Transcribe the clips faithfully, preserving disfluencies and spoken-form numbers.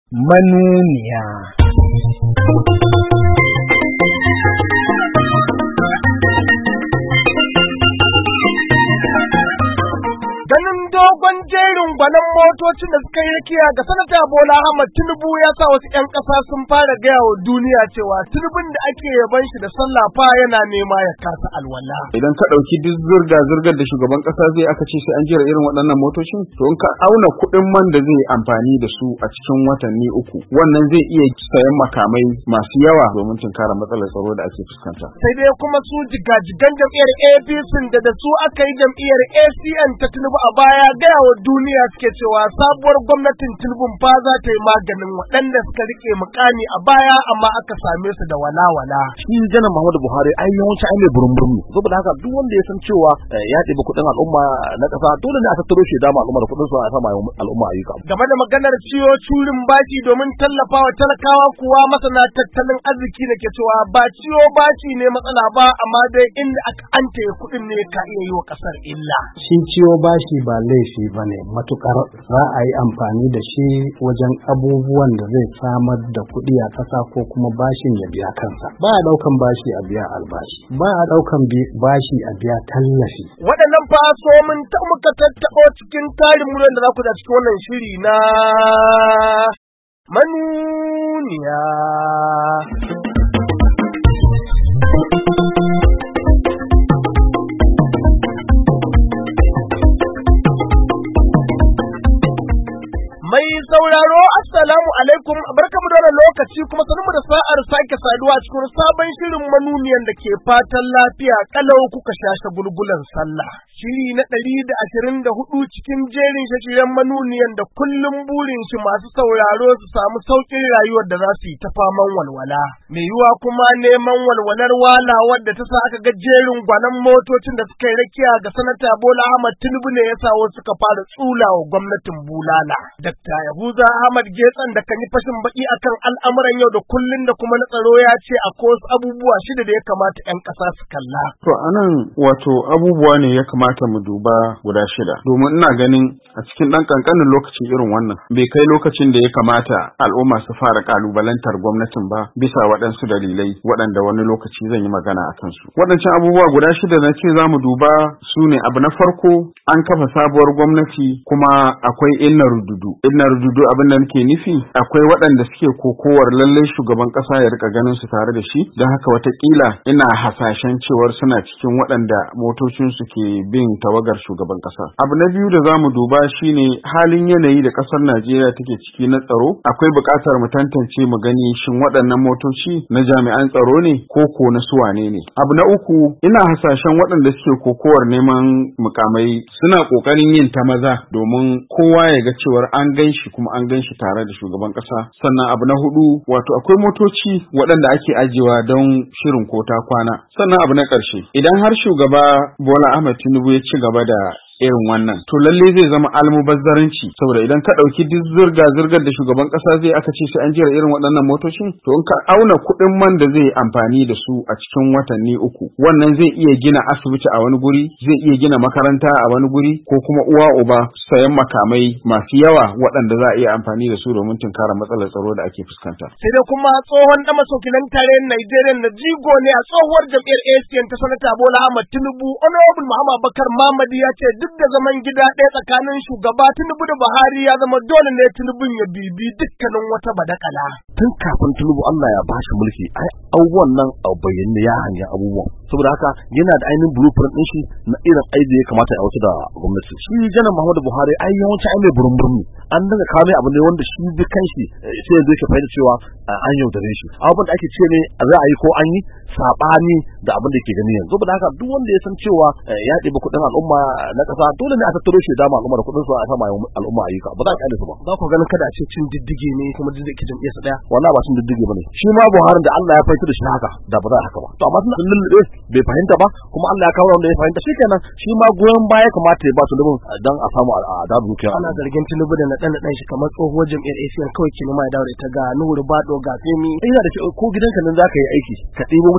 manuniya. Ganin dogon jerin gwanon motocin da suka yi rakiya ga sanata Bola Ahmed Tinubu ya sa wasu 'yan ƙasa sun fara gaya wa duniya cewa Tinubun da ake yaban shi da sallah fa yana nema ya kasa alwala. Idan ka ɗauki duk zirga-zirgar da shugaban ƙasa zai aka ce sai an jira irin waɗannan motocin, to in ka auna kuɗin man da zai amfani da su a cikin watanni uku, wannan zai iya sayan makamai masu yawa domin tunkara matsalar tsaro da ake fuskanta. Sai dai kuma su jigajigan jam'iyyar A P C da da su aka yi jam'iyyar A C N ta Tinubu a baya gaya wa duniya suke cewa sabuwar gwamnatin Tinubu fa za ta yi maganin waɗanda suka rike mukami a baya amma aka same su da walawala. Shi janar Muhammadu Buhari ai yawanci ai mai burum-burum ne. Saboda haka duk wanda ya san cewa ya ɗebi kuɗin al'umma na ƙasa dole ne a tattaro shi dama al'umma da kuɗin su a sama al'umma ayyuka. Game da maganar ciyo curin bashi domin tallafawa talakawa kuwa masana tattalin arziki da ke cewa ba ciyo bashi ne matsala ba amma dai inda aka antaye kuɗin ne ka iya yi wa ƙasar illa. Shi ciyo bashi ba laifi ba ne matukar za a yi amfani da shi wajen abubuwan da zai samar da kuɗi a ƙasa ko kuma bashin ya biya kansa. Ba a ɗaukan bashi a biya albashi, ba a ɗaukan bashi a biya tallafi. Waɗannan faso mun ta muka tattaɓo cikin tarin muryar da za ku da cikin wannan shiri na manuniya. Mai sauraro assalamu alaikum barkamu da wannan lokaci kuma sanmu da sa'ar sake saduwa cikin sabon shirin manuniyan da ke fatan lafiya kalau kuka shashe gulgulan sallah. Shiri na ɗari da ashirin da hudu cikin jerin shashiren manuniyan da kullum burin shi masu sauraro su samu sauƙin rayuwar da za su yi ta faman walwala. Mai yiwa kuma neman walwalar wala wadda ta sa aka ga jerin gwanon motocin da suka yi rakiya ga sanata Bola Ahmed Tinubu ne yasa wasu suka fara tsula wa gwamnatin bulala. Dakta Yahuza Ahmad Getsan da kan yi fashin baki akan al'amuran yau da kullun da kuma na tsaro ya ce akwai wasu abubuwa shida da ya kamata 'yan ƙasa su kalla. To anan wato abubuwa ne ya kamata mu duba guda shida domin ina ganin a cikin ɗan ƙanƙanin lokaci irin wannan bai kai lokacin da ya kamata al'umma su fara ƙalubalantar gwamnatin ba bisa waɗansu dalilai waɗanda wani lokaci zan yi magana a kansu. Waɗancan abubuwa guda shida na ce za mu duba su ne abu na farko an kafa sabuwar gwamnati kuma akwai inna rududu. Inna rududu abin da nake nufi akwai waɗanda suke kokowar lallai shugaban ƙasa ya rika ganin su tare da shi don haka watakila ina hasashen cewar suna cikin waɗanda motocinsu ke bin tawagar shugaban ƙasa. Abu na biyu da zamu duba shine halin yanayi da ƙasar Najeriya take ciki na tsaro. Akwai buƙatar mu tantance mu gani shin waɗannan motoci na jami'an tsaro ne ko ko na suwane ne. Abu na uku ina hasashen waɗanda suke kokowar neman mukamai suna ƙoƙarin yin ta maza domin kowa ya ga cewar an gan shi kuma an gan shi tare da shugaban ƙasa. Sannan abu na hudu wato akwai motoci waɗanda ake ajiyewa don shirin kota kwana. Sannan abu na ƙarshe idan har shugaba Bola Ahmed Tinubu ya ci gaba da irin wannan to lalle zai zama almubazzaranci saboda idan ka dauki duk zirga zirgar da shugaban kasa zai aka ce sai an jira irin waɗannan motocin to in ka auna kuɗin man da zai amfani da su a cikin watanni uku wannan zai iya gina asibiti a wani guri zai iya gina makaranta a wani guri ko kuma uwa uba sayan makamai masu yawa waɗanda za a iya amfani da su domin tunkara matsalar tsaro da ake fuskanta. Sai da kuma tsohon da masokilan tarayyar Najeriya na jigo ne a tsohuwar jam'iyyar A C N ta sanata Bola Ahmed Tinubu Honorable Muhammad Bakar Mamadi ya ce duk da zaman gida ɗaya tsakanin shugaba Tinubu da Buhari ya zama dole ne Tinubu ya bibi dukkanin wata badakala. Tun kafin Tinubu Allah ya bashi mulki ai abubuwan nan a bayyane ya hanya abubuwan. Saboda haka yana da ainihin blueprint ɗin shi na irin aiki ya kamata ya wuce da gwamnati. Shi janar Muhammadu Buhari ai yawanci ai mai burum-burum ne. An daga kawo mai abu ne wanda shi bi kanshi sai ya zo ke fahimta cewa an yaudare shi. Abubuwan da ake ce ne za a yi ko an yi saɓani da abin da ke gani yanzu. Saboda haka duk wanda ya san cewa ya ɗebi kuɗin al'umma na ƙasa dole ne a tattaro shi dama al'umma da kuɗin su a sama al'umma ayyuka ba za a kyale su ba. Ba ku ganin kada a ce cin diddige ne kuma diddige jam'iyyar sa ɗaya. Wallahi ba cin diddige bane. Shi ma Buhari da Allah ya fahimta da shi haka da ba za a haka ba. To amma sun lullube bai fahimta ba kuma Allah ya kawo wanda ya fahimta shikenan shi ma goyon baya kamata ya ba su lubun dan a samu al'ada dukiya. Ana zargin Tinubu da naɗe naɗen shi kamar tsohuwar jam'iyyar A C N kawai ke nema ya dawo da ita ga Nuhu Bado ga Femi. Ina da ko gidanka nan zaka yi aiki ka ɗebo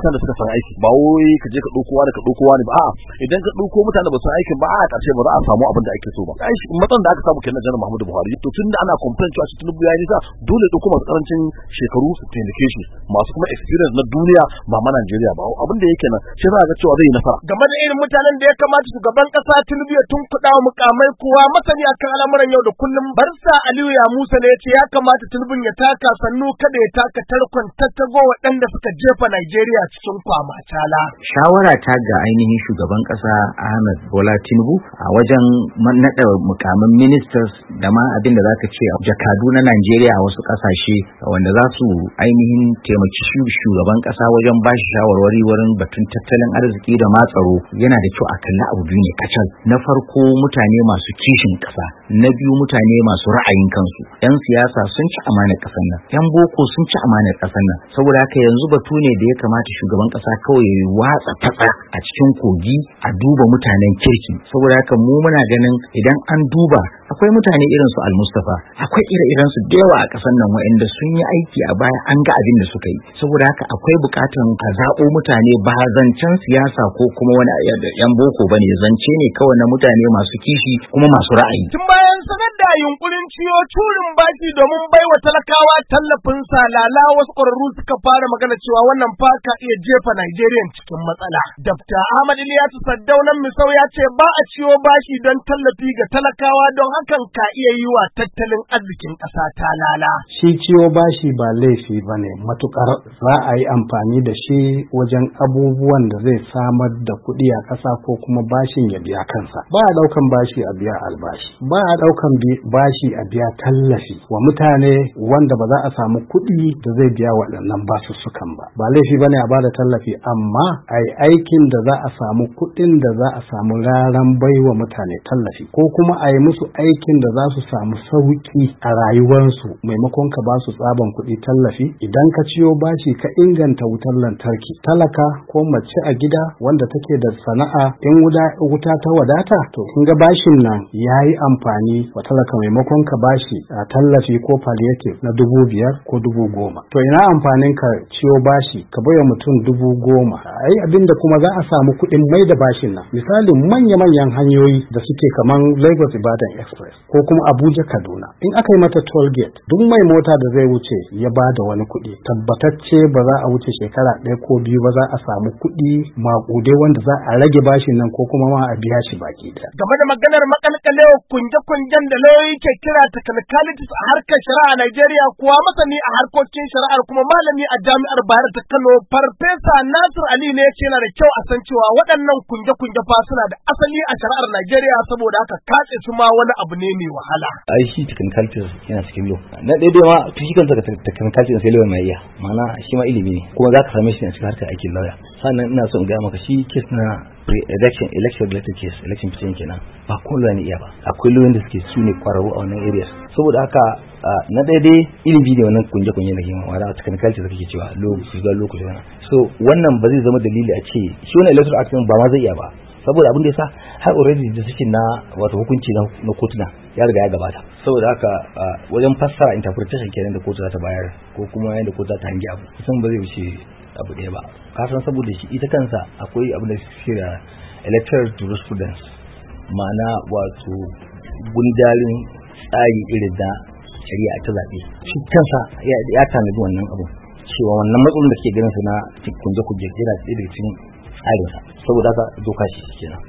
mutanen da suka san aiki ba wai ka je ka dauko wani ka dauko wani ba a'a idan ka dauko mutanen da ba san aikin ba a ƙarshe ba za a samu abin da ake so ba ai matsalan da aka samu kenan Janar Muhammadu Buhari to tunda ana complain cewa Tinubu ya nisa dole dauko masu karancin shekaru su taimake shi masu kuma experience na duniya ba ma Najeriya ba abin da yake nan shi za ga cewa zai yi nasara game da irin mutanen da ya kamata shugaban kasa Tinubu ya tunkuɗa wa mukamai kuwa masani akan al'amuran yau da kullum Barsa Aliyu ya Musa ne yace ya kamata Tinubu ya taka sannu kada ya taka tarkon tattago waɗanda suka jefa Najeriya cikin kwamacala. Shawara ta ga ainihin shugaban kasa Ahmed Bola Tinubu a wajen naɗa mukamin ministers da ma abin da zaka ce jakadu na Najeriya a wasu ƙasashe wanda za su ainihin taimaki shugaban kasa wajen ba shi shawarwari wurin batun tattalin arziki da ma tsaro yana da kyau a kalli abu biyu ne kacal. Na farko mutane masu kishin kasa, na biyu mutane masu ra'ayin kansu. Yan siyasa sun ci amanar kasar nan, yan boko sun ci amanar kasar nan. Saboda haka yanzu batu ne da ya kamata shugaban kasa kawai ya watsa fatsa a cikin kogi a duba mutanen kirki. Saboda haka mu muna ganin idan an duba akwai mutane irin su Al-Mustafa, akwai ire-iren su da yawa a kasar nan waɗanda sun yi aiki a baya an ga abin da suka yi. Saboda haka akwai bukatan a zaɓo mutane ba zancen siyasa ko kuma wani yan boko bane, zance ne kawai na mutane masu kishi kuma masu ra'ayi. Tun bayan sanar da yunkurin ciyo curin baki domin baiwa talakawa tallafin salala wasu ƙwararru suka fara magana cewa wannan fa ka iya jefa Najeriya cikin matsala. Dr. Ahmad Ilyasu Saddaunan Misau ya ce ba a ciyo bashi don tallafi ga talakawa don hakan ka iya yi wa tattalin arzikin ƙasa talala. Shi ciyo bashi ba laifi bane matukar za a yi amfani da shi wajen abubuwan da zai samar da kuɗi a ƙasa ko kuma bashin ya biya kansa. Ba a ɗaukan bashi a biya albashi, ba a ɗaukan bashi a biya tallafi wa mutane wanda ba za a samu kuɗi da zai biya waɗannan basussukan ba. Ba laifi bane a bada tallafi, amma a yi aikin da za a samu kuɗin da za a samu raran baiwa mutane tallafi, ko kuma a yi musu aikin da za su samu sauƙi a rayuwarsu maimakon ka ba su tsaban kuɗi tallafi. Idan ka ciyo bashi ka inganta wutar lantarki, talaka ko mace a gida wanda take da sana'a in wuta ta wadata, to kun ga bashin nan ya yi amfani wa talaka maimakon ka bashi a tallafi ko palliative na dubu biyar ko dubu goma. To ina amfanin ka ciyo bashi ka baiwa mutum dubu goma, ai abinda kuma za a samu kuɗin mai da bashin nan. Misali manya-manyan hanyoyi da suke kaman Lagos Ibadan Express ko kuma Abuja Kaduna, in aka yi mata toll gate duk mai mota da zai wuce ya ba da wani kuɗi, tabbatacce ba za a wuce shekara ɗaya ko biyu ba za a samu kuɗi maƙudai wanda za a rage bashin nan ko kuma ma a biya shi baki ɗaya. Game da maganar makalkalewa kunje-kunjen da lauyoyi ke kira technicalities a harkar shari'a a Najeriya kuwa masani a harkokin shari'ar kuma malami a jami'ar Bayero ta Kano Farfesa Nasir Ali ne ya ce yana da kyau a san cewa waɗannan kunje-kunje fa suna da asali a shari'ar Najeriya, saboda haka katse su ma wani abu ne mai wahala. Ai shi technicalities yana cikin law. Na daidai ma shi kansa technicalities sai lawan mai iya. Ma'ana shi ma ilimi ne kuma zaka same shi a cikin harkar aikin lawyer. Sannan ina so in ga maka shi case na pre-election election related case election petition kenan ba kowa ne iya ba. Akwai lawyers da suke su ne kwararru a wannan areas. Saboda haka na daidai ilimi ne wannan kunje-kunje da kima wanda technicalities da kake cewa lokaci ga lokaci wannan. So wannan ba zai zama dalili a ce shi wannan electoral act ba ma zai iya ba. Saboda abin da yasa har already decision na wato hukunci na kotuna ya riga ya gabata. Saboda haka wajen fassara interpretation kenan da kotu za ta bayar ko kuma yadda kotu za ta hangi abu kusan ba zai wuce abu ɗaya ba. Ka san saboda shi ita kansa akwai abin da suke da electoral jurisprudence, ma'ana wato gundarin tsari irin da shari'a ta zaɓe. Shi kansa ya tanadi wannan abu cewa wannan matsalolin da ke ganin su na kunje-kunje yana tsaye daga cikin tsarinsa, saboda haka doka shi kenan.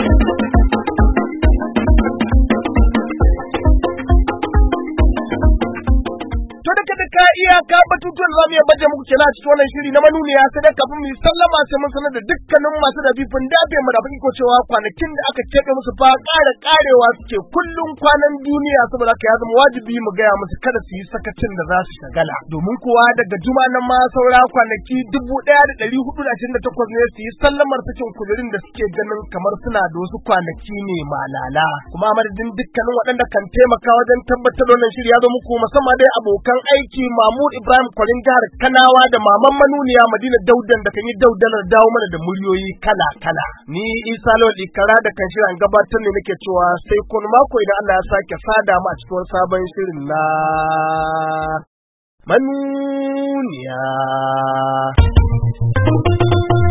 ka iyaka batutuwan zamu iya baje muku kenan a cikin wannan shiri na manuniya, sai dai kafin mu sallama sai mun sanar da dukkanin masu da bifin dafe mu da fiki ko cewa kwanakin da aka kebe musu fa ƙara ƙarewa suke kullun kwanan duniya, saboda haka ya zama wajibi mu gaya musu kada su yi sakacin da za su shagala, domin kuwa daga juma nan ma saura kwanaki dubu ɗaya da ɗari hudu da ashirin da takwas ne su yi sallamar sakin kudirin da suke ganin kamar suna da wasu kwanaki ne malala. Kuma madadin dukkanin waɗanda kan taimaka wajen tabbatar da wannan shiri ya zo muku, musamman dai abokan aiki Mahmud Ibrahim Kwalin jihar Kanawa da Maman Manuniya Madina Daudan da kan yi daudalar dawo mana da muryoyi kala-kala. Ni Isa Lawal Ikara da kan shirin gabatar ne nake cewa sai kun mako idan Allah ya sake sada mu a cikin sabon shirin na Manuniya. Thank you.